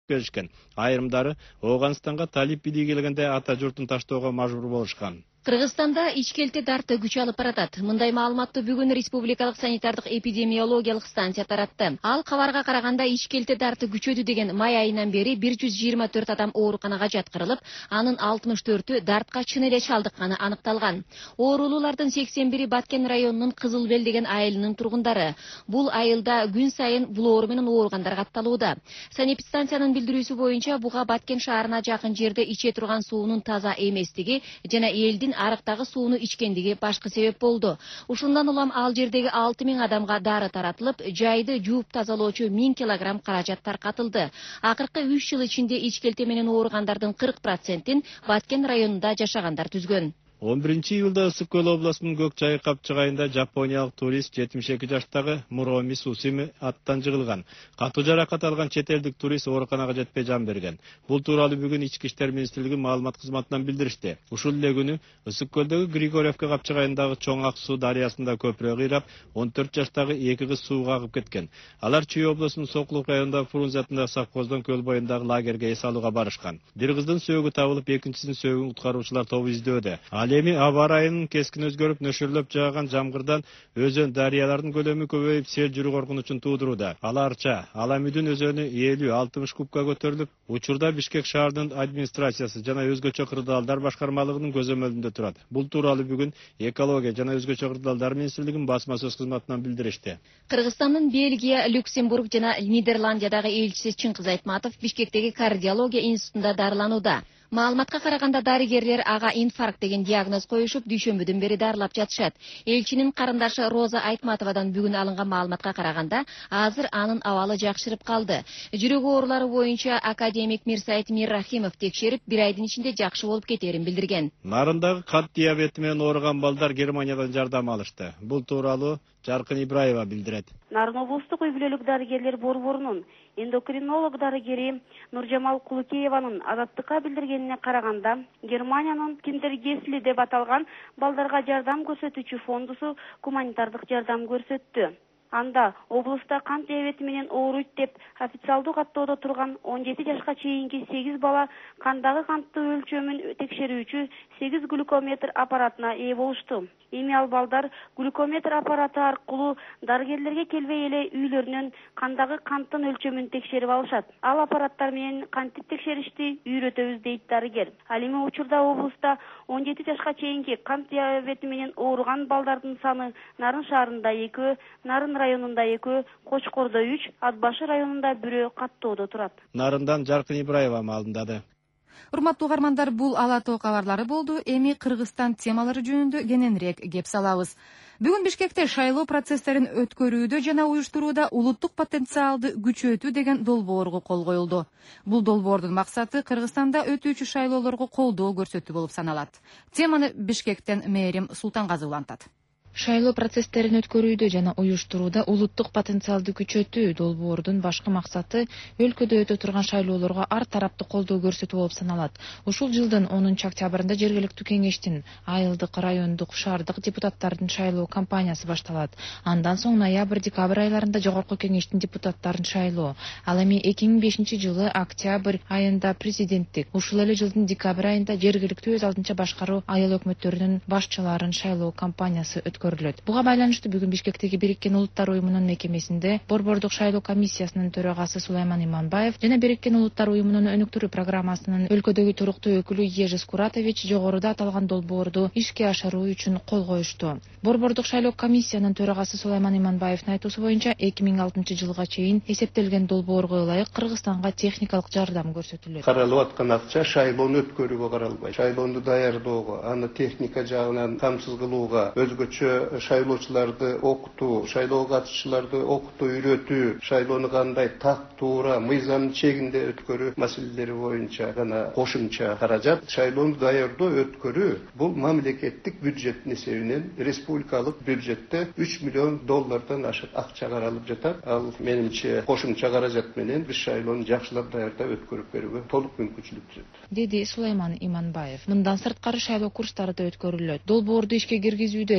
беришкен. Айрымдары Ооганстанга талип биди келгенде ата журтун таштоого мажбур болушкан. Кыргызстанда ичкелте дарты күч алып баратат. Мындай маалыматты бүгүн Республикалык санитардык эпидемиологиялык станция таратты. Ал кабарга караганда ичкелте дарты күчөдү деген май айынан бери 124 адам ооруканага жаткырылып, анын 64-ü дартка чын эле чалдыкканы аныкталган. Оорулуулардын 81-и Баткен районунун Кызылбел деген айылынын тургундары. Бул айылда күн сайын бул оору менен ооругандар катталууда. Санэпидстанциянын билдирүүсү боюнча буга Баткен шаарына жакын жерде иче турган суунун таза эместиги жана элдин арыктагы сууну ичкендиги башкы себеп болду. Ушундан улам ал жердеги 6000 адамга дары таратылып, жайды жууп тазалоочу 1000 килограмм каражат таркатылды. Акыркы 3 жыл ичинде ичкелте менен ооругандардын 40%-ин Баткен районунда жашагандар түзгөн. 11-июлда Ысык Көл областынын Көк Чайы капчыгайында жапониялык турист 72 жаштагы Муроми Сусими аттан жыгылган. Катуу жаракат алган чет элдик турист ооруканага жетпей жан берген. Бул тууралуу бүгүн Ички иштер министрлиги маалымат кызматынан билдиришти. Ушул эле күнү Ысык Көлдөгү Григорьевка капчыгайындагы Чоң Ак суу дарыясында көпүрө кыйрап, 14 жаштагы 2 кыз сууга агып кеткен. Алар Чүй облусунун Сокулук районундагы Фрунзе атындагы совхоздон көл боюндагы лагерге эс алууга барышкан. Бир кыздын сөөгү табылып, экинчисинин сөөгүн куткаруучулар тобу издөөдө. Ал эми аба ырайынын кескин өзгөрүп, нөшөрлөп жааган жамгырдан өзөн дарыялардын көлөмү көбөйүп, сел жүрүү коркунучун туудурууда. Аларча Аламүдүн өзөнү 50-60 кубка көтөрүлүп, учурда Бишкек шаарынын администрациясы жана өзгөчө кырдаалдар башкармалыгынын көзөмөлүндө турат. Бул тууралуу бүгүн Экология жана өзгөчө кырдаалдар министрлигинин басма сөз кызматынан билдиришти. Кыргызстандын Бельгия, Люксембург жана Нидерландиядагы элчиси Чыңкыз Айтматов Бишкектеги кардиология институтунда дарыланууда. Маалыматка караганда дарыгерлер ага инфаркт деген диагноз коюшуп, дүйшөмбүдөн бери дарылап жатышат. Элчинин карындашы Роза Айтматовадан бүгүн алынган маалыматка караганда, азыр анын абалы жакшырып калды. Жүрөк оорулары боюнча академик Мирсайыт Миррахимов текшерип, 1 айдын ичинде жакшы болуп кетерин билдирген. Нарындагы кант диабети менен ооруган балдар Германиядан жардам алышты. Бул тууралуу Жаркын Ибраева билдирет. Нарын облустук үй-бүлөлүк дарыгерлер борборунун эндокринолог дарыгери Нуржамал Кулукееванын Азаттыкка билдиргенине караганда, Германиянын Киндергесли деп аталган балдарга жардам көрсөтүүчү фондусу гуманитардык жардам көрсөттү. Анда облуста кант диабети менен ооруйт деп официалдуу каттоодо турган 17 жашка чейинки 8 бала кандагы канттын өлчөмүн текшерүүчү 8 глюкометр аппаратына ээ болушту. Эми ал балдар глюкометр аппараты аркылуу дарыгерлерге келбей эле үйлөрүнөн кандагы канттын өлчөмүн текшерип алышат. Ал аппараттар менен кантип текшеришти үйрөтөбүз дейт дарыгер. Ал эми учурда облуста 17 жашка чейинки кант диабети менен ооруган балдардын саны Нарын шаарында 2, Нарын районунда 2, Кочкордо 3, Ат башы районунда 1 каттоодо турат. Нарындан Жаркын Ибраева маалымдады. Урматтуу угармандар, бул ала тоо кабарлары болду. Эми Кыргызстан темалары жөнүндө кененирээк кеп салабыз. Бүгүн Бишкекте шайлоо процесстерин өткөрүүдө жана уюштурууда улуттук потенциалды күчөтүү деген долбоорго кол коюлду. Бул долбоордун максаты Кыргызстанда өтүүчү шайлоолорго колдоо көрсөтүү болуп саналат. Теманы Бишкектен Мээрим Султангазы улантат. Шайлоо процесстерин өткөрүүдө жана уюштурууда улуттук потенциалды күчөтүү долбоордун башкы максаты өлкөдө өтө турган шайлоолорго ар тараптуу колдоо көрсөтүү болуп саналат. Ушул жылдын 10-октябрында жергиликтүү кеңештин айылдык, райондук, шаардык депутаттардын шайлоо кампаниясы башталат. Андан соң ноябрь-декабрь айларында жогорку кеңештин депутаттарын шайлоо. Ал эми 2005 жылы октябрь айында президенттик, ушул эле жылдын декабрь айында жергиликтүү өз алдынча башкаруу айыл өкмөттөрүнүн башчыларын шайлоо кампаниясы Буга байланыштуу бүгүн Бишкектеги Бириккен Улуттар уюмунун мекемесинде Борбордук шайлоо комиссиясынын төрагасы Сулайман Иманбаев жана Бириккен Улуттар уюмунун өнүктүрүү программасынын өлкөдөгү туруктуу өкүлү Ежис Куратович жогоруда аталган долбоорду ишке ашыруу үчүн кол коюшту. Борбордук шайлоо комиссиянын төрагасы Сулайман Иманбаевдин айтуусу боюнча 2006 жылга чейин эсептелген долбоорго ылайык Кыргызстанга техникалык жардам көрсөтүлөт. Каралып аткан акча шайлоону өткөрүүгө каралбайт. Шайлоону даярдоого, аны техника жагынан камсыз кылууга, өзгөчө шайлоочуларды окутуу, шайлоого катышчыларды окутуу, үйрөтүү, шайлоону кандай так, туура, мыйзам чегинде өткөрүү маселелери боюнча гана кошумча каражат. Шайлоону даярдоо, өткөрүү бул мамлекеттик бюджеттин эсебинен республикалык бюджетте $3 миллион ашык акча каралып жатат. Ал менимче кошумча каражат менен биз шайлоону жакшылап даярдап өткөрүп берүүгө толук мүмкүнчүлүк түзөт, деди Сулайман Иманбаев. Мындан сырткары шайлоо курстары да өткөрүлөт. Долбоорду ишке киргизүүдө республика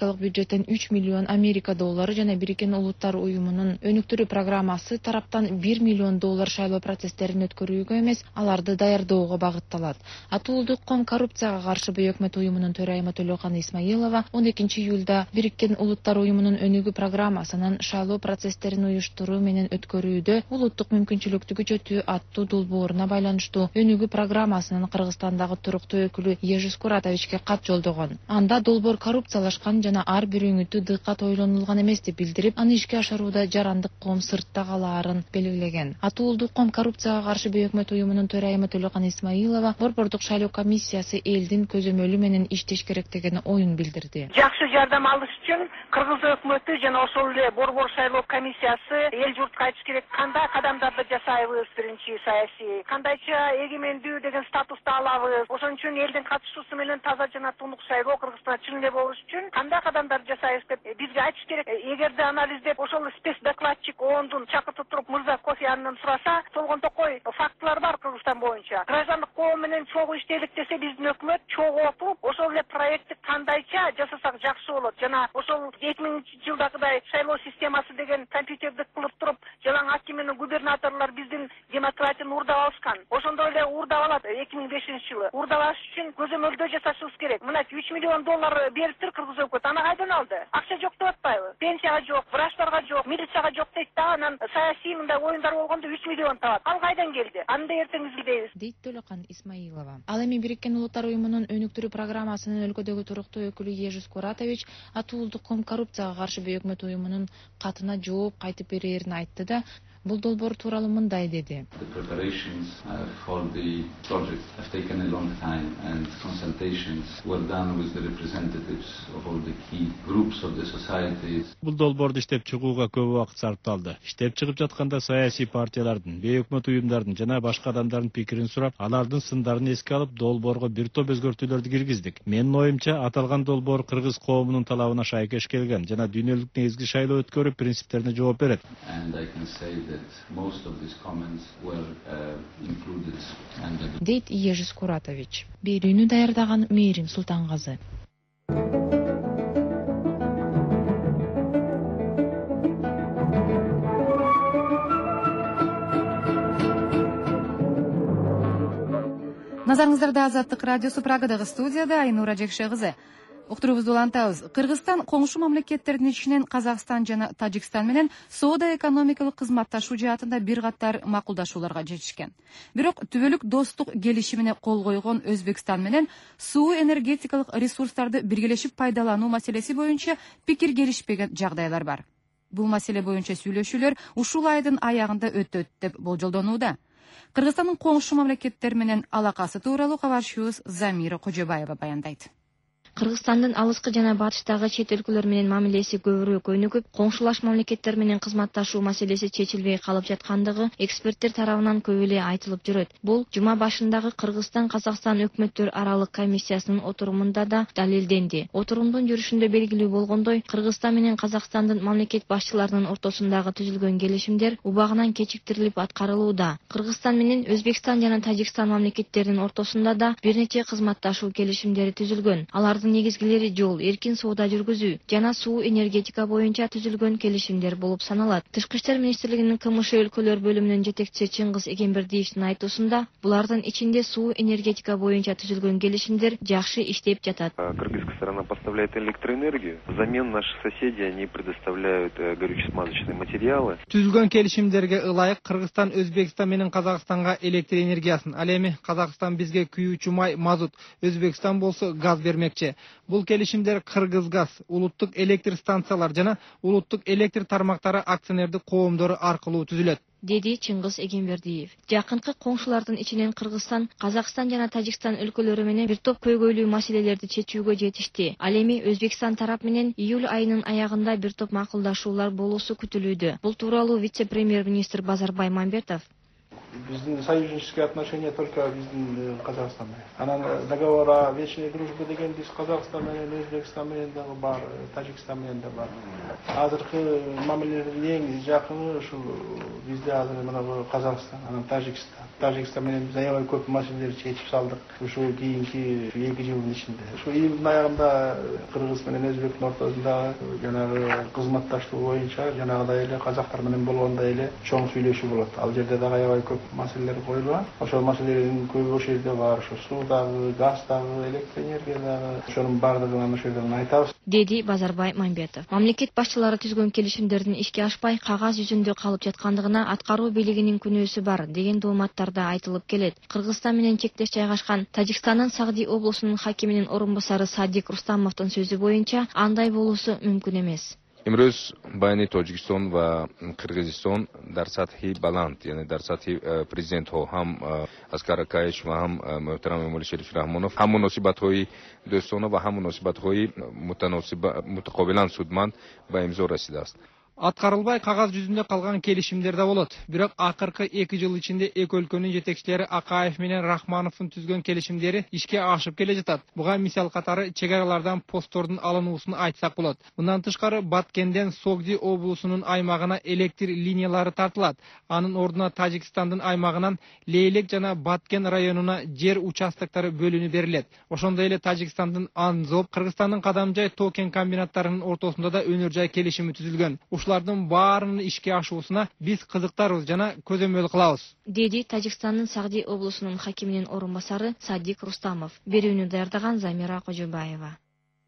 республикалык бюджеттен 3 миллион Америка доллары жана Бириккен Улуттар уюмунун өнүктүрүү программасы тараптан 1 миллион доллар шайлоо процесстерин өткөрүүгө эмес, аларды даярдоого багытталат. Атуулдук ком коррупцияга каршы бөйөкмөт уюмунун төрайымы Төлөкан Исмаилова 12 июлда Бириккен Улуттар уюмунун өнүгүү программасынын шайлоо процесстерин уюштуруу менен өткөрүүдө улуттук мүмкүнчүлүктү күчөтүү аттуу долбооруна байланыштуу өнүгүү программасынын Кыргызстандагы туруктуу өкүлү Ежис Куратовичке кат жолдогон. Анда долбоор коррупциялашкан жана ар бир үңүтү дыккат ойлонулган эмес деп билдирип, аны ишке ашырууда жарандык ком сыртта калаарын белгилеген. Атуулдук ком коррупцияга каршы бөйөкмөт уюмунун төрайымы Төлөкан Исмаилова Борбордук шайлоо комиссиясы элдин көзөмөлү менен иштеш керек деген оюн билдирди. Жакшы жардам алыш үчүн Кыргыз өкмөтү жана ошол эле Борбор шайлоо комиссиясы эл журтка айтыш керек, кандай кадамдарды жасайбыз, биринчи саясий, кандайча эгемендүү деген статусту алабыз. Ошон үчүн элдин катышуусу менен таза жана тунук шайлоо Кыргызстанда чын эле болуш үчүн кандай кадамдарды жасайбыз деп бизге айтыш керек. Эгерде анализдеп ошол спецдокладчик ООНдун чакыртып туруп Мырза Кофи Аннан сураса, болгондокой фактылар бар Кыргызстан боюнча. Граждандык коом менен чогуу иштелик десе, биздин өкмөт чогуу отуруп, ошол эле проектти кандайча жасасак жакшы болот. Жана ошол 2000-жылдагыдай шайлоо системасы деген компьютердик кылып туруп, жалаң акти менен губернаторлор биздин демократияны уурдап алышкан. Ошондой эле уурдап алат 2005-жылы. Уурдалаш үчүн көзөмөлдөө жасашыбыз керек. Мына 3 миллион доллар бериптир Кыргыз өкмөтү. Аны кайдан алды? Акча жок деп атпайбы? Пенсияга жок, врачтарга жок, милицияга жок дейт да. Анан саясий мындай оюндар болгондо 3 миллион табат. Ал кайдан келди? Аны да эртең изилдейбиз, дейт Төлөкан Исмаилова. Ал эми Бириккен Улуттар уюмунун өнүктүрүү программасынын өлкөдөгү туруктуу өкүлү Ежис Куратович атуулдук ком коррупцияга каршы бөйөкмөт уюмунун катына жооп кайтып берерин айтты да, бул долбоор тууралуу мындай деди. The preparations for the project have taken a long time and consultations were done with the representatives of all the key groups of the societies. Бул долбоорду иштеп чыгууга көп убакыт сарпталды. Иштеп чыгып жатканда саясий партиялардын, бейөкмөт уюмдардын жана башка адамдардын пикирин сурап, алардын сындарын эске алып, долбоорго бир топ өзгөртүүлөрдү киргиздик. Менин оюмча, аталган долбоор кыргыз коомунун талабына шайкеш келген жана дүйнөлүк негизги шайлоо өткөрүү принциптерине жооп берет. And I can say that most of these comments were included. Дейт Ежис Куратович. Берүүнү даярдаган Мээрим Султангазы. Назарыңыздарда Азаттык радиосу Прагадагы студияда Айнура Жекше кызы. Уктуруубузду улантабыз. Кыргызстан коңшу мамлекеттердин ичинен Казакстан жана Тажикстан менен соода экономикалык кызматташуу жаатында бир катар макулдашууларга жетишкен. Бирок түбөлүк достук келишимине кол койгон Өзбекстан менен суу энергетикалык ресурстарды биргелешип пайдалануу маселеси боюнча пикир келишпеген жагдайлар бар. Бул маселе боюнча сүйлөшүүлөр ушул айдын аягында өтөт деп болжолдонууда. Кыргызстандын коңшу мамлекеттер менен алакасы тууралуу кабарчыбыз Замира Кожобаева баяндайт. Кыргызстандын алыскы жана батыштагы чет өлкөлөр менен мамилеси көбүрөөк өнүгүп, коңшулаш мамлекеттер менен кызматташуу маселеси чечилбей калып жаткандыгы эксперттер тарабынан көп эле айтылып жүрөт. Бул жума башындагы Кыргызстан-Казакстан өкмөттөр аралык комиссиясынын отурумунда да далилденди. Отурумдун жүрүшүндө белгилүү болгондой, Кыргызстан менен Казакстандын мамлекет башчыларынын ортосундагы түзүлгөн келишимдер убагынан кечиктирилип аткарылууда. Кыргызстан менен Өзбекстан жана Тажикстан мамлекеттеринин ортосунда да бир нече кызматташуу келишимдери түзүлгөн. Алардын негизгилери жол, эркин соода жүргүзүү жана суу энергетика боюнча түзүлгөн келишимдер болуп саналат. Тышкы иштер министрлигинин КМШ өлкөлөр бөлүмүнүн жетекчиси Чыңгыз Эгембердиевдин айтуусунда, булардын ичинде суу энергетика боюнча түзүлгөн келишимдер жакшы иштеп жатат. Кыргызская сторона поставляет электроэнергию. Взамен наши соседи они предоставляют горюче-смазочные материалы. Түзүлгөн келишимдерге ылайык Кыргызстан Өзбекстан менен Казакстанга электр энергиясын, ал эми Казакстан бизге күйүүчү май, мазут, Өзбекстан болсо газ бермекчи. Бул келишимдер Кыргызгаз, улуттук электр станциялар жана улуттук электр тармактары акционердик коомдору аркылуу түзүлөт, деди Чыңгыз Эгембердиев. Жакынкы коңшулардын ичинен Кыргызстан, Казакстан жана Тажикстан өлкөлөрү менен бир топ көйгөйлүү маселелерди чечүүгө жетишти. Ал эми Өзбекстан тарап менен июль айынын аягында бир топ макулдашуулар болуусу күтүлүүдө. Бул тууралуу вице-премьер-министр Базарбай Мамбетов Биздин союзнические отношения только биздин Казахстан менен. Анан договор о вечной дружбе деген биз Казакстан менен, Өзбекстан менен дагы бар, Тажикстан менен да бар. Азыркы мамилелердин эң жакыны ушул бизде азыр мына Казакстан, анан Тажикстан менен биз аябай көп маселелерди чечип салдык. Ушул кийинки 2 жылдын ичинде. Ушул июлдун аягында Кыргыз менен Өзбектин ортосунда жанагы кызматташтык боюнча жанагыдай эле казактар менен болгондой эле чоң сүйлөшүү болот. Ал жерде дагы аябай көп маселелер коюлган. Ошол маселелердин көбү ошол жерде бар. Ошо суудагы, газдагы, электр энергиядагы ошонун бардыгын ошол жерден айтабыз. Деди Базарбай Мамбетов. Мамлекет башчылары түзгөн келишимдердин ишке ашпай кагаз жүзүндө калып жаткандыгына аткаруу бийлигинин күнөөсү бар деген дооматтарда айтылып келет. Кыргызстан менен чектеш жайгашкан Тажикстандын Сагди облусунун хакиминин орун басары Садик Рустамовдун сөзү боюнча андай болуусу мүмкүн эмес. امروز بین تاجیکستان و قرقیزستان در سطح بلند یعنی در سطح پرزیدنت ها هم اسکر اکایش و هم محترم مولا شریف رحمانوف هم مناسبت های دوستانه و هم مناسبت های متقابلا سودمند به امضا رسیده است. Аткарылбай кагаз жүзүндө калган келишимдер да болот. Бирок акыркы 2 жыл ичинде эки өлкөнүн жетекчилери Акаев менен Рахмановдун түзгөн келишимдери ишке ашып келе жатат. Буга мисал катары чек аралардан посттордун алынуусун айтсак болот. Мындан тышкары Баткенден Согди облусунун аймагына электр линиялары тартылат. Анын ордуна Тажикстандын аймагынан Лейлек жана Баткен районуна жер участоктары бөлүнүп берилет. Ошондой эле Тажикстандын Анзоп, Кыргызстандын Кадамжай токен комбинаттарынын ортосунда да өнөр жай келишими түзүлгөн. Ушулардын баарынын ишке ашуусуна биз кызыктарбыз жана көзөмөл кылабыз. Деди Тажикстандын Сагди облусунун хакиминин орун басары Садик Рустамов. Берүүнү даярдаган Замира Кожобаева.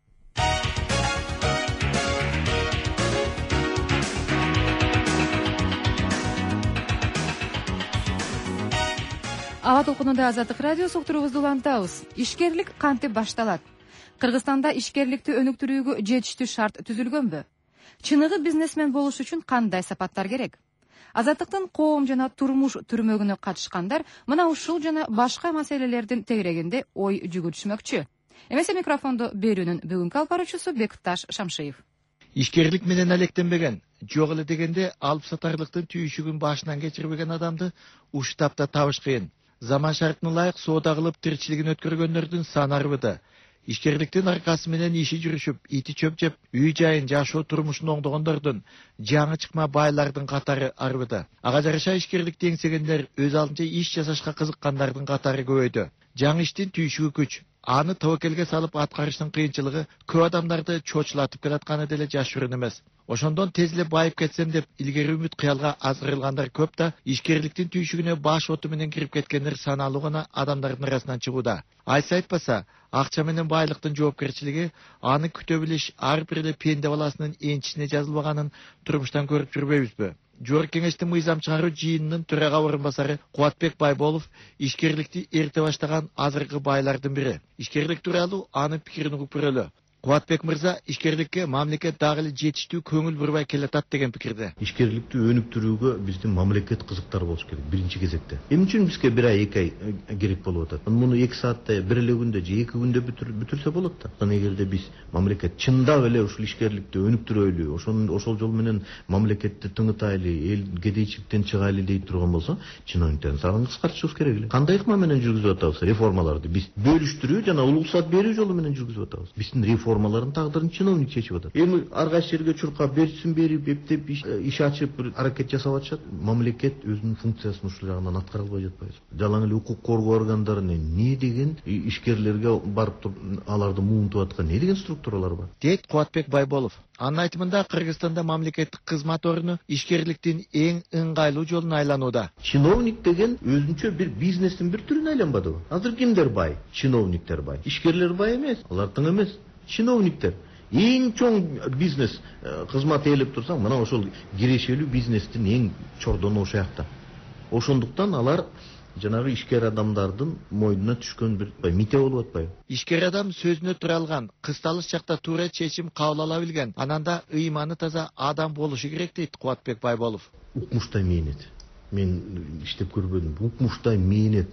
Ава толкунунда Азаттык радиосу уктуруубузду улантабыз. Ишкерлик кантип башталат? Кыргызстанда ишкерликти өнүктүрүүгө жетиштүү шарт түзүлгөнбү? Чыныгы бизнесмен болуш үчүн кандай сапаттар керек? Азаттыктын коом жана турмуш түрмөгүнө катышкандар мына ушул жана башка маселелердин тегерегинде ой жүгүртүшмөкчү. Эмесе микрофондо берүүнүн бүгүнкү алып баруучусу Бекташ Шамшиев. Ишкерлик менен алектенбеген, жок эле дегенде алып сатарлыктын түйшүгүн башынан кечирбеген адамды уштапта табыш кыйын. Заман шартына ылайык соода кылып тиричилигин өткөргөндөрдүн саны арбыды. Ишкерликтин аркасы менен иши жүрүшүп, ити чөп жеп, үй жайын жашоо турмушун оңдогондордун, жаңы чыкма байлардын катары арбыды. Ага жараша ишкерликти эңсегендер өз алдынча иш жасашка кызыккандардын катары көбөйдү. Жаңы иштин түйшүгү күч. Аны тобокелге салып аткарыштын кыйынчылыгы көп адамдарды чочулатып келатканы деле жашырын эмес. Ошондон тез эле байып кетсем деп илгери үмүт кыялга азгырылгандар көп да, ишкерликтин түйшүгүнө баш оту менен кирип кеткендер саналуу гана адамдардын арасынан чыгууда. Айса айтпаса, акча менен байлыктын жоопкерчилиги аны күтө билиш ар бир эле пенде баласынын энчисине жазылбаганын турмуштан көрүп жүрбөйбүзбү? Жогорку кеңештин мыйзам чыгаруу жыйынынын төрага орун басары Кубатбек Байболов ишкерликти эрте баштаган азыркы байлардын бири. Ишкерлик тууралуу анын пикирин угуп көрөлү. Кубатбек мырза ишкерликке мамлекет дагы эле жетиштүү көңүл бурбай келатат деген пикирде. Ишкерликти өнүктүрүүгө биздин мамлекет кызыктар болуш керек биринчи кезекте. Эмне үчүн бизге 1 ай 2 ай керек болуп атат? Муну 2 саатта, 1 эле күндө же 2 күндө бүтүрсө болот да. Эгерде биз мамлекет чындап эле ушул ишкерликти өнүктүрөлү, ошол жол менен мамлекетти тыңытайлы, эл кедейчиликтен чыгайлы дейт турган болсо, чынын сагын кыскартышыбыз керек эле. Кандай ыкма менен жүргүзүп атабыз реформаларды? Биз бөлүштүрүү жана улуусат берүү жолу менен жүргүзүп атабыз. Биздин реформалардын тагдырын чиновник чечип атат. Эми ар кайсы жерге чуркап берчисин берип, эптеп иш ачып бир аракет жасап атышат. Мамлекет өзүнүн функциясын ушул жагынан аткара албай жатпайбы? Жалаң эле укук коргоо органдарына эмне деген ишкерлерге барып туруп аларды муунтуп аткан эмне деген структуралар бар? Дейт Кубатбек Байболов. Анын айтымында Кыргызстанда мамлекеттик кызмат орну ишкерликтин эң ыңгайлуу жолуна айланууда. Чиновник деген өзүнчө бир бизнестин бир түрүнө айланбадыбы? Азыр кимдер бай? Чиновниктер бай. Ишкерлер бай эмес, алар тең эмес. Чиновниктер. Эң чоң бизнес кызмат ээлеп турсаң, мына ошол кирешелүү бизнестин эң чордону ошол жакта. Ошондуктан алар жанагы ишкер адамдардын мойнуна түшкөн бир мите болуп атпайбы? Ишкер адам сөзүнө туралган, кысталыш чакта туура чечим кабыл ала билген, ананда ыйманы таза адам болушу керек дейт Кубатбек Байболов. Укмуштай мээнет. Мен иштеп көрбөдүм. Укмуштай мээнет.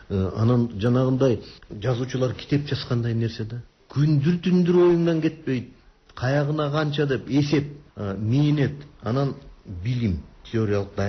Анан жанагындай жазуучулар китеп жазгандай нерсе да. Күндүр түндүр оюңдан кетпейт. Каягына канча деп эсеп, мээнет, анан билим, теориялык даярдык,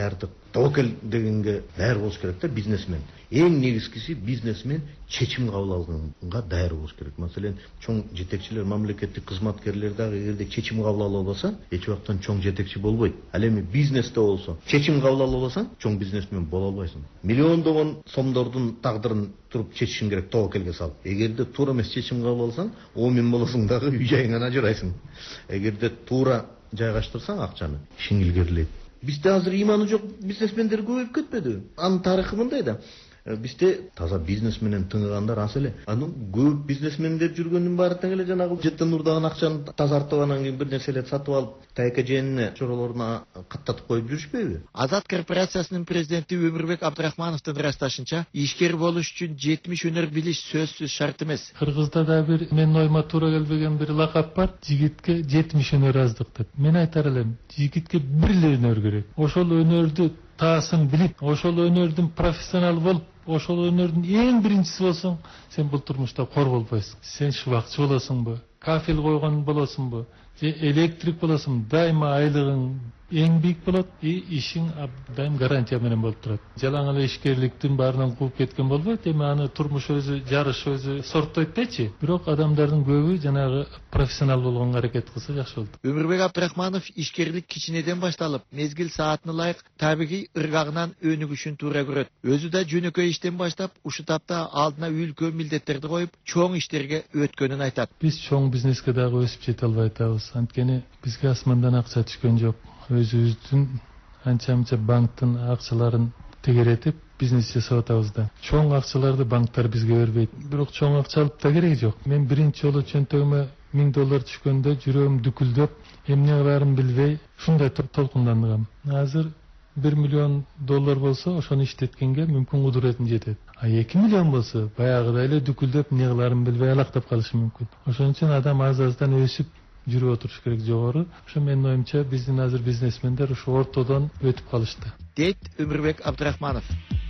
Тобокел дегенге даяр болуш керек да, бизнесмен. Эң негизгиси бизнесмен чечим кабыл алганга даяр болуш керек. Маселен, чоң жетекчилер, мамлекеттик кызматкерлер дагы эгерде чечим кабыл ала албаса, эч убактан чоң жетекчи болбойт. Ал эми бизнесте болсо, чечим кабыл ала албасаң, чоң бизнесмен боло албайсың. Миллиондогон сомдордун тагдырын туруп чечишиң керек тобокелге салып. Эгерде туура эмес чечим кабыл алсаң, 10 миң болосуң дагы үй жайыңан ажырайсың. Эгерде туура жайгаштырсаң акчаны, ишиң илгерилейт. Бизде азыр иманы жок бизнесмендер көбөйүп кетпеди. Анын тарыхы мындай да. Бизде таза бизнес менен тыңыгандар аз эле. Анын көп бизнесмендер жүргөндүн баары тең эле жанагы жеттен урдаган акчаны тазартып анан кийин бир нерселерди сатып алып, тайка жээнине, чоролоруна каттатып коюп жүрүшпөйбү? Азат корпорациясынын президенти Өмүрбек Абдрахмановдун ырасташынча, ишкер болуш үчүн 70 өнөр билиш сөзсүз шарт эмес. Кыргызда да бир менин оюма туура келбеген бир лакап бар. Жигитке 70 өнөр аздык деп. Мен айтар элем, жигитке бир эле өнөр керек. Ошол өнөрдү таасын билип, ошол өнөрдүн профессионалы болуп, ошол өнөрдүн эң биринчиси болсоң, сен бул турмушта кор болбойсуң. Сен шубакчы болосуңбу, кафел койгон болосуңбу, же электрик болосуңбу, дайыма айлыгың эң бийик болот, ишиң абдан гарантия менен болуп турат. Жалаң эле ишкерликтин баарынан кууп кеткен болбойт, эми аны турмуш өзү, жарыш өзү сорттойт дечи. Бирок адамдардын көбү жанагы профессионал болгонго аракет кылса жакшы болот. Өмүрбек Абдрахманов ишкерлик кичинеден башталып, мезгил саатына ылайык табигый ыргагынан өнүгүшүн туура көрөт. Өзү да жөнөкөй иштен баштап, ушул тапта алдына үлкөн милдеттерди коюп, чоң иштерге өткөнүн айтат. Биз чоң бизнеске дагы өсүп жете албай атабыз. Анткени бизге асмандан акча түшкөн жок. Өзүбүздүн анча-мынча банктын акчаларын тегеретип бизнес жасап атабыз да. Чоң акчаларды банктар бизге бербейт. Бирок чоң акча алып да кереги жок. Мен биринчи жолу чөнтөгүмө $1000 түшкөндө жүрөгүм дүкүлдөп, эмне кылаарын билбей, ушундай толкундангам. Азыр $1 миллион болсо, ошону иштеткенге мүмкүн кудуретим жетет. А 2 миллион болсо, баягыдай эле дүкүлдөп, эмне кылаарын билбей алактап калышы мүмкүн. Ошон үчүн адам аз-аздан өсүп жүрүп отуруш керек жогору. Ошо менин оюмча биздин азыр бизнесмендер ушу ортодон өтүп калышты. Дейт Өмүрбек Абдрахманов.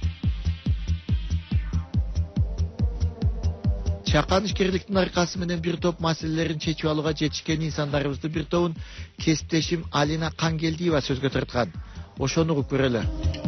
Чакан ишкерликтин аркасы менен бир топ маселелерин чечип алууга жетишкен инсандарыбыздын бир тобун кесиптешим Алина Кангелдиева сөзгө тарткан. Ошону угуп көрөлү.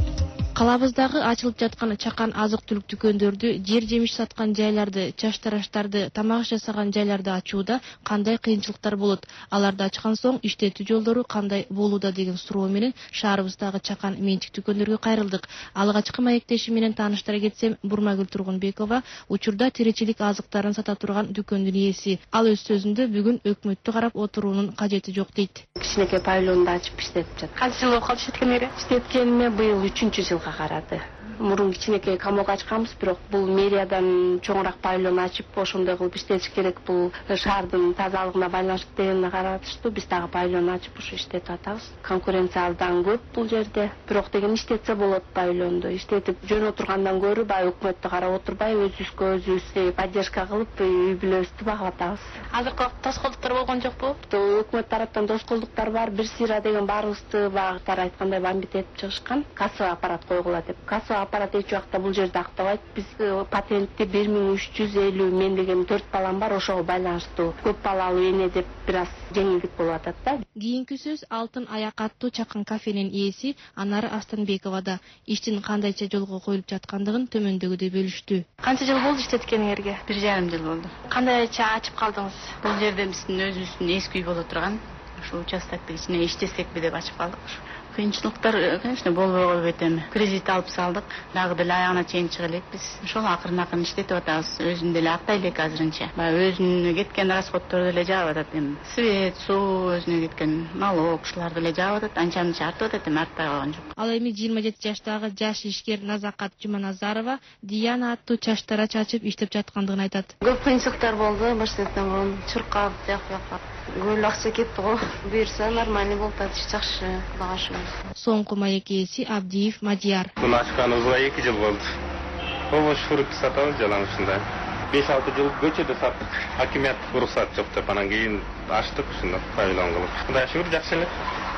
Калабыздагы ачылып жаткан чакан азык-түлүк дүкөндөрдү, жер жемиш саткан жайларды, чаштараштарды, тамак жасаган жайларды ачууда кандай кыйынчылыктар болот? Аларды ачкан соң иштетүү жолдору кандай болууда деген суроо менен шаарыбыздагы чакан менчик дүкөндөргө кайрылдык. Алгачкы маектеши менен тааныштыра кетсем, Бурмагүл Тургунбекова учурда тиричилик азыктарын сата турган дүкөндүн ээси. Ал өз сөзүндө бүгүн өкмөттү карап отуруунун кажети жок дейт. Кичинекей павильонду ачып иштетип жатат. Канча жыл болуп калды иштеткенине? Иштеткениме быйыл 3-жылга карады. Мурун кичинекей камок ачканбыз, бирок бул мэриядан чоңураак павильон ачып, ошондой кылып иштетиш керек, бул шаардын тазалыгына байланыштуу дегенди каратыштуу. Биз дагы павильон ачып ушу иштетип атабыз. Конкуренция абдан көп бул жерде. Бирок деген иштетсе болот павильонду. Иштетип жөн отургандан көрү баягы өкмөттү карап отурбай, өзүбүзгө өзүбүз поддержка кылып, үй бүлөбүздү багып атабыз. Азыркы вакытта тоскоолдуктар болгон жокпу? Өкмөт тараптан тоскоолдуктар бар. Бир сыйра деген баарыбызды багыттар айткандай бамбит этип чыгышкан. Кассага аппарат койгула деп. Кассага аппарат эч убакта бул жерде актабайт. Биз патентти 1350, мен деген 4 балам бар, ошого байланыштуу көп балалуу эне деп бир аз жеңилдик болуп атат да. Кийинки сөз Алтын аяк аттуу чакан кафенин ээси Анар Астанбековада. Иштин кандайча жолго коюлуп жаткандыгын төмөндөгүдөй бөлүштү. Канча жыл болду иштеткениңерге? 1,5 жыл болду. Кандайча ачып калдыңыз? Бул жерде биздин өзүбүздүн эски үй боло турган. Ушул участокты ичине иштесекпи деп ачып калдык. Кыйынчылыктар, конечно, болбой койбойт эми. Кредит алып салдык, дагы деле аягына чейин чыга элек биз. Ошол акырын иштетип атабыз. Өзүн деле актай элек азырынча. Баягы өзүнө кеткен расходторду деле жаап атат эми. Свет, суу, өзүнө кеткен налог, ушуларды деле жаап атат. Анча-мынча артып атат эми, артпай калган жок. Ал эми 27 жаштагы жаш ишкер Назакат Жуманазарова Диана аттуу чаштара чачып иштеп жаткандыгын айтат. Көп кыйынчылыктар болду, башташтан мурун чуркап, жак-жакка. Көп акча кетти го. Буюрса нормальный болуп атат, жакшы, Кудайга шүгүр. Соңку маек ээси Абдиев Мадияр. Муну ачканыбызга 2 жыл болду. Овош фрукт сатабыз жалаң ушундай. 5-6 жыл көчөдө саттык. Хакимият уруксат жок деп анан кийин ачтык ушундай павильон кылып. Кудайга шүгүр жакшы эле.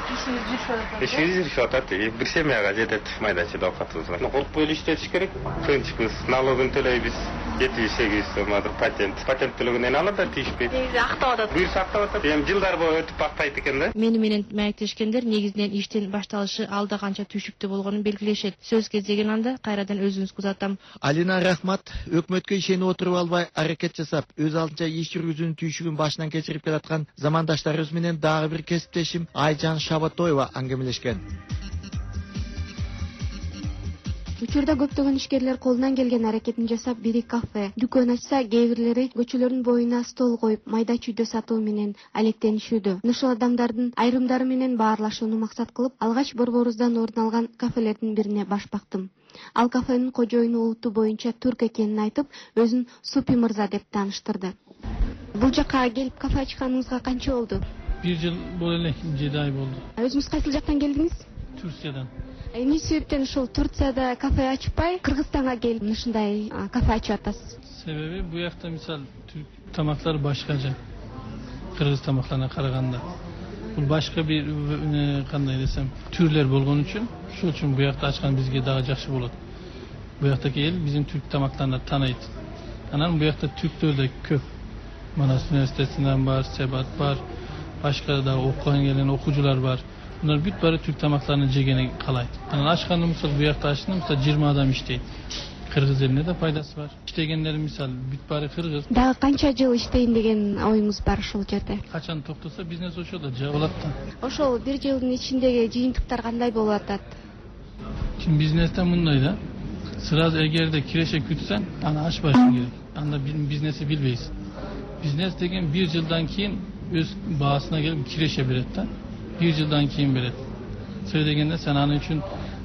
Ишиңиз жүрүшүп атат. Бир семьяга жетет майда-чүйдө овкатыбыз бар. Коркпой эле иштетиш керек. Принципибиз налогун төлөйбүз. 78 сом азыр патент төлөгөндөн алат да тийишпейт. Негизи актап атат. Буюрса актап атат. Эми жылдар бою өтүп бактайт экен да. Мени менен маектешкендер негизинен иштин башталышы алда канча түйшүктүү болгонун белгилешет. Сөз кездеген анда кайрадан өзүңүзгө узатам. Алина Рахмат өкмөткө ишенип отуруп албай аракет жасап, өз алдынча иш жүргүзүүнүн түйшүгүн башынан кечирип келаткан замандаштарыбыз менен дагы бир кесиптешим Айжан Шабатоева аңгемелешкен. Учурда көптөгөн ишкерлер колунан келген аракетин жасап, бири кафе, дүкөн ачса, кээ бирлери көчөлөрдүн боюна стол коюп, майда чүйдө сатуу менен алектенишүүдө. Ушул адамдардын айрымдары менен баарлашууну максат кылып, алгач Борборуздан орун алган кафелердин бирине баш бактым. Ал кафенин кожоюну улуту боюнча турк экенин айтып, өзүн Супи мырза деп тааныштырды. Бул жакка келип кафе ачканыңызга канча болду? 1 жыл болду эле, 7 ай болду. Өзүңүз кайсыл жактан келдиңиз? Турциядан. Эмне себептен ушул Турцияда кафе ачпай, Кыргызстанга келип ушундай кафе ачып атасыз? Себеби бу жакта мисал түрк тамактары башкача. Кыргыз тамактарына караганда. Бул башка бир кандай десем, түрлөр болгон үчүн, ошол үчүн бу жакта ачкан бизге дагы жакшы болот. Бу жактагы эл биздин түрк тамактарына тааныйт. Анан бу жакта түрктөр да көп. Манас университетинен бар, Себат бар, башка да окуган келген окуучулар бар. Bunlar бүт бары түрк тамактарын жегени калайт. Анан ачканда мисал бу жакта ачтым, мисал 20 адам иштейт. Кыргыз элине да пайдасы бар. Иштегендер мисал бүт бары кыргыз. Дагы канча жыл иштейин деген оюңуз бар ушул жерде? Качан токтосо бизнес ошол да жабылат да. Ошол 1 жылдын ичиндеги жыйынтыктар кандай болуп атат? Чын бизнесте мындай да. Сразу эгерде киреше күтсең, аны ачпашың керек. Анда бизнеси билбейсиң. Бизнес деген 1 жылдан кийин өз баасына келип киреше берет да. 1 жылдан кийин берет. Сөй дегенде сен аны үчүн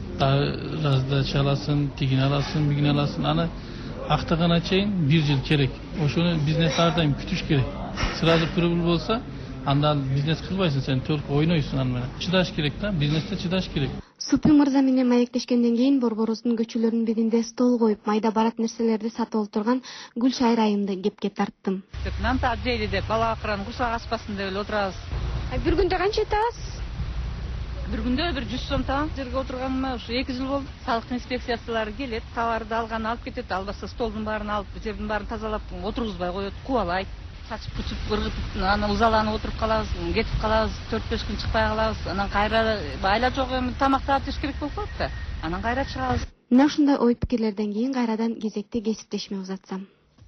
разда чаласың, тигин аласың, бигин аласың. Аны актагана чейин 1 жыл керек. Ошону бизнес ар дайым күтүш керек. Сразу прибыль болса, анда бизнес кылбайсың, сен только ойнойсуң аны менен. Чыдаш керек да, бизнесте чыдаш керек. Супи мырза менен маектешкенден кийин Борборуздун көчөлөрүнүн биринде стол коюп, майда барат нерселерди сатып олтурган Гүлшайыр айымды кепке тарттым. Нанта жейли деп бала акыран курсак ачпасын деп эле отурабыз. Бир күндө канча табасыз? Бир күндө 100 сом табам. Жерге отурганыма ушу 2 жыл болду. Салык инспекциясылары келет, товарды алган алып кетет, албаса столдун баарын алып, жердин баарын тазалап, отургузбай коет, кубалайт. Сачып пучуп ыргытып, анан узаланып отуруп калабыз, кетип калабыз, 4-5 күн чыкпай калабыз. Анан кайра айла жок эми тамакты ачыш керек болуп калат да. Анан кайра чыгабыз. Мына ушундай ой пикирлерден кийин кайрадан кезекти кесиптешиме узатсам.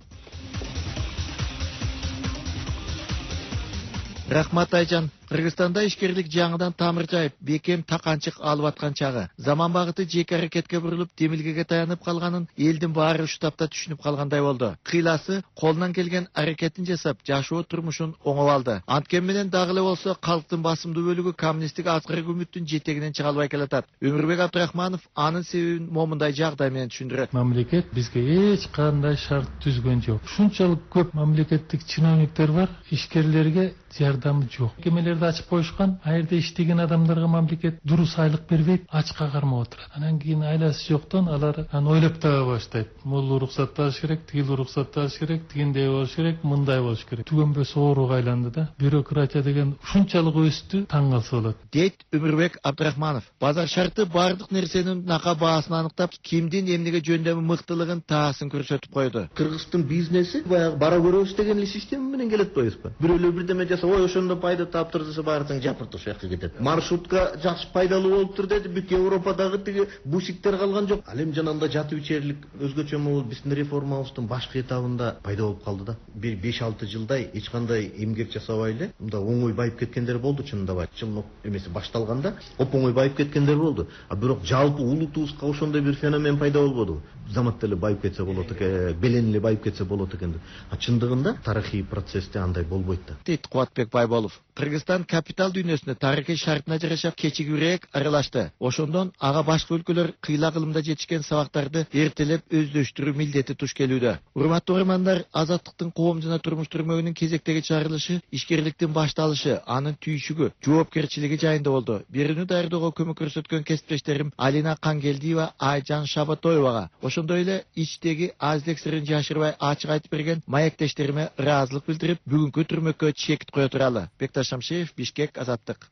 Рахмат Айжан. Кыргызстанда ишкерлик жаңыдан тамыр жайып, бекем таканчык алып аткан чагы. Заман багыты жеке аракетке бурулуп, демилгеге таянып калганын элдин баары уштапта түшүнүп калгандай болду. Кыйласы колунан келген аракетин жасап, жашоо турмушун оңоп алды. Анткени менен дагы эле болсо калктын басымдуу бөлүгү коммунисттик азгырык үмүттүн жетегинен чыга албай келатат. Өмүрбек Абдрахманов анын себебин момундай жагдай менен түшүндүрөт. Мамлекет бизге эч кандай шарт түзгөн жок. Ушунчалык көп мамлекеттик чиновниктер бар, ишкерлерге жардамы жок. Кемелерди ачып коюшкан, айрда иштеген адамдарга мамлекет дурус айлык бербейт, ачка кармап отурат. Анан кийин айласы жоктон алар ойлоп таба баштайт. Могул уруксат алыш керек, тигил уруксат алыш керек, тигиндей болуш керек, мындай болуш керек. Түгөнбөс ооруга айланды да. Бюрократия деген ушунчалык өстү, таң калса болот. Дейт Өмүрбек Абдрахманов. Базар шарты бардык нерсенин нака баасын аныктап, кимдин эмнеге жөндөмү мыктылыгын таасын көрсөтүп койду. Кыргыздын бизнеси баягы бара көрөбүз деген эле система менен келет койбузбу? Бирөөлөр бирдеме жаса, ой ошондо пайда таптырдысы баардыгын жапыртып ошол жака кетет. Маршрутка жакшы пайдалуу болуптур деди, бүт Европадагы тиги бусиктер калган жок. Ал эми жанагындай жатып ичерлик өзгөчө могул биздин реформабыздын башкы этабында пайда болуп калды да. Бир 5-6 жылдай эч кандай эмгек жасабай эле, мында оңой байып кеткендер болду, чынында бай. Чын эмеси башталганда оңой байып кеткендер болду. А бирок жалпы улутубузга ошондой бир феномен пайда болбоду. Заматта эле байып кетсе болот экен, белен эле байып кетсе болот экен. А чындыгында тарыхый процессте андай болбойт да. Дейт Кубатбек Байболов. Кыргызстан капитал дүйнөсүнө тарыхый шартына жараша кечигирээк аралашты. Ошондон ага башка өлкөлөр кыйла кылымда жетишкен сабактарды эртелеп өздөштүрүү милдети туш келүүдө. Урматтуу көрөрмандар, азаттыктын коом жана турмуш түрмөгүнүн кезектеги чыгарылышы, ишкерликтин башталышы, анын түйшүгү, жоопкерчилиги жайында болду. Берүүнү даярдоого көмөк көрсөткөн кесиптештерим Алина Кангелдиева, Айжан Шабатоевага, ошондой эле ичтеги аздек сырын жашырбай ачык айтып берген маектештериме ыраазылык билдирип, бүгүнкү түрмөккө чекит кое туралы. Бекташ Шамшиев, Бишкек, Азаттык.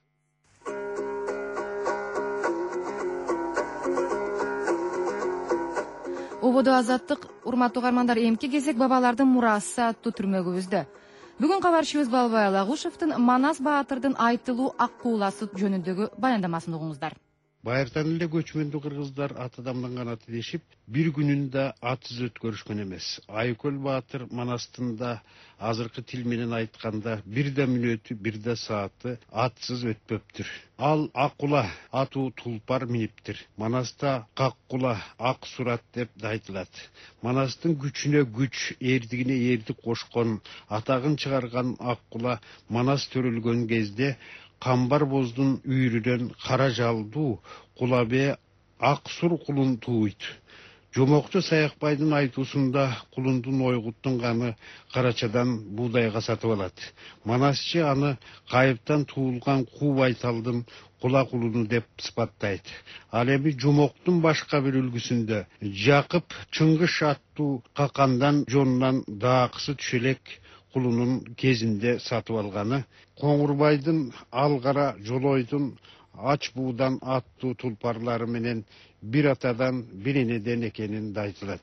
Ободо азаттык, урматтуу угармандар, эмки кезек бабалардын мурасы аттуу түрмөгүбүздө. Бүгүн кабарчыбыз Балбай Алагушевдин Манас Баатырдын айтылуу аккууласы жөнүндөгү баяндамасын угуңуздар. Байыртан эле көчмөндүү кыргыздар ат адамдын канаты дешип, бир күнүн да атсыз өткөрүшкөн эмес. Айкөл Баатыр Манастында азыркы тил менен айтканда бир да мүнөтү, бир да сааты атсыз өтпөптүр. Ал Аккула атуу тулпар миниптир. Манаста Каккула ак сурат деп айтылат. Манастын күчүнө күч, эрдигине эрдик кошкон, атагын чыгарган Аккула Манас төрөлгөн кезде Камбар боздун үйрүдөн кара жалдуу Кулабе Аксур кулун тууйт. Жомокчу Саякбайдын айтуусунда кулундун ойгуттун ганы карачадан буудайга сатып алат. Манасчы аны кайыптан туулган куу байталдын кула кулуну деп сыпаттайт. Ал эми жомоктун башка бир үлгүсүндө Жакып Чыңгыш аттуу какандан жонунан даакысы түшелек кулунун кезинде сатып алганы, Коңурбайдын Алгара Жолойдун Ач буудан аттуу тулпарлары менен бир атадан бир энеден экенин айтылат.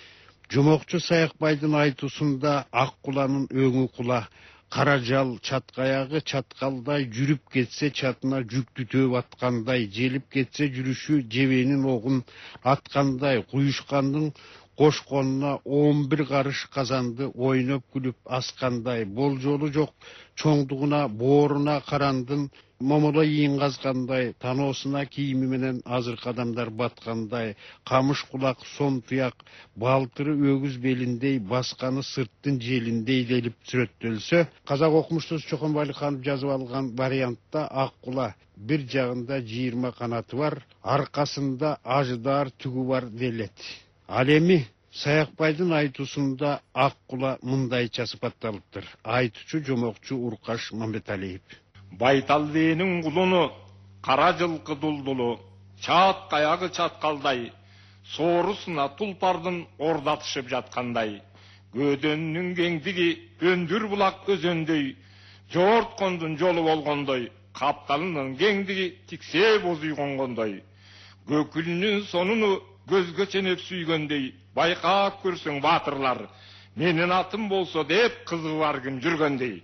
Жомокчу Саякбайдын айтуусунда Аккуланын өңү кула, кара жал чаткаягы чаткалдай, жүрүп кетсе чатына жүктү төөп аткандай, желип кетсе жүрүшү жебенин огун аткандай, куюшкандын кошконуна 11 карыш казанды ойноп күлүп аскандай, болжолу жок чоңдугуна бооруна карандын момоло ийин казгандай, таноосуна кийими менен азыркы адамдар баткандай, камыш кулак сом туяк балтыры өгүз белиндей, басканы сырттын желиндей делип сүрөттөлсө, казак окумуштуусу Чокон Балыканов жазып алган вариантта Аккула бир жагында 20 канаты бар, аркасында ажыдар түгү бар делет. Ал эми Саякбайдын айтуусунда Аккула мындайча сыпатталыптыр. Айтуучу жомокчу Уркаш Мамбеталиев. Байтал бейнин кулуну, кара жылкы дулдулу, чаат каягы чаткалдай, соорусуна тулпардын ордатышып жаткандай, көөдөнүнүн кеңдиги өндүр булак өзөндөй, жоорткондун жолу болгондой, капталынын кеңдиги тиксе боз уйгонгондой, көкүлүнүн сонуну көзгө ченеп сүйгөндөй, байкап көрсөң баатырлар, менин атым болсо деп кызы баргын жүргөндөй.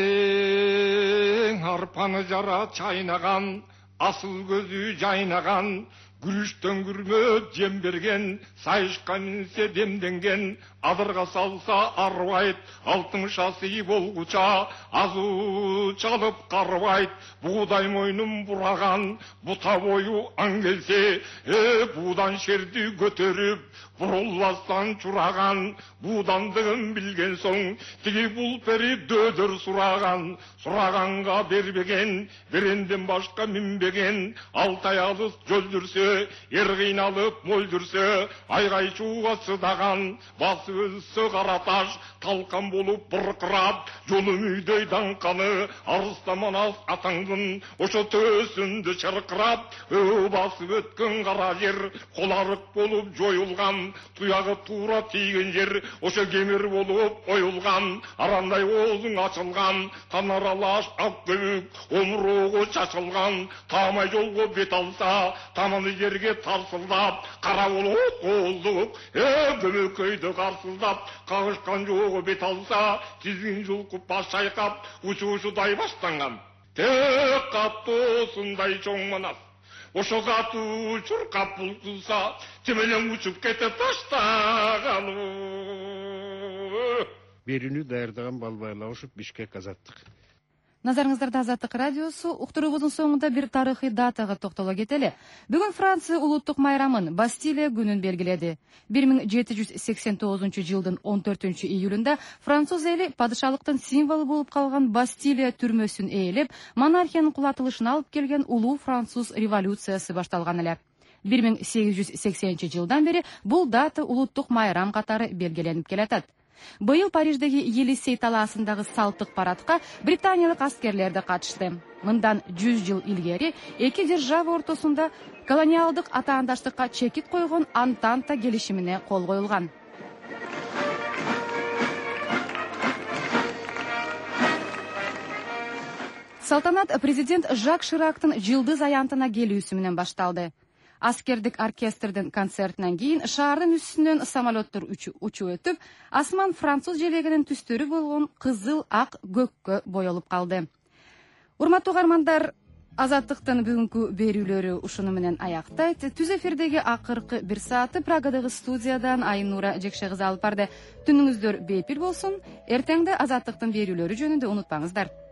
Арпаны жара чайнаган, асыл көзү жайнаган, күрүштөн күрмөп жем берген, сайышка минсе демденген, адырга салса арбайт, алтын шасы болгуча, азуу чалып карбайт, буудай мойнун бураган, бута бою аң келсе, буудан шерди көтөрүп, бурулластан чураган, буудандыгын билген соң, тиги булпери дөдөр сураган, сураганга бербеген, беренден башка минбеген, алтай алыс жөлдүрсө, ер кыйналып мөлдүрсө, айгай чууга сыдаган, басы өлсө кара таш, талкан болуп быркырап, жолу мүйдөй даңканы, арыста Манас атаңдын, ошо төөсүндө чыркырап, басып өткөн кара жер, коларык болуп жоюлган, туягы туура тийген жер, ошо кемир болуп оюлган, арандай оозуң ачылган, тан аралаш ак көбүк, омуроого чачылган, таамай жолго бет алса, таманы жерге тарсылдап, кара болуп ооздук, көмөкөйдө карсылдап, кагышкан жоого бет алса, тизгин жулкуп баш чайкап, учуушудай баштанган. Тек каттоосундай чоң Манас, ошо катуу чуркап бултулса, тименен учуп кетип таштаган. Берүүнү даярдаган Балбай Алагушев, Бишкек, Азаттык. Назарыңыздарда Азаттык радиосу. Уктуруубуздун соңунда бир тарыхый датага токтоло кетели. Бүгүн Франция улуттук майрамын, Бастилия күнүн белгиледи. 1789-жылдын 14-июлунда француз эли падышалыктын символу болуп калган Бастилия түрмөсүн ээлеп, монархиянын кулатылышына алып келген улуу француз революциясы башталган эле. 1880-жылдан бери бул дата улуттук майрам катары белгиленип келатат. Быйыл Париждеги Елисей талаасындагы салттык парадка британиялык аскерлер да катышты. Мындан 100 жыл илгери эки держава ортосунда колониалдык атаандаштыкка чекит койгон Антанта келишимине кол коюлган. Салтанат президент Жак Ширактын жылдыз аянтына келүүсү менен башталды. Аскердик оркестрдин концертинен кийин шаардын үстүнөн самолеттор учуп өтүп, асман француз желегинин түстөрү болгон кызыл, ак, көккө боелуп калды. Урматтуу угармандар, Азаттыктын бүгүнкү берүүлөрү ушуну менен аяктайт. Түз эфирдеги акыркы 1 сааты Прагадагы студиядан Айнура Жекше кызы алып барды. Түнүңүздөр бейпил болсун. Эртеңде Азаттыктын берүүлөрү жөнүндө унутпаңыздар.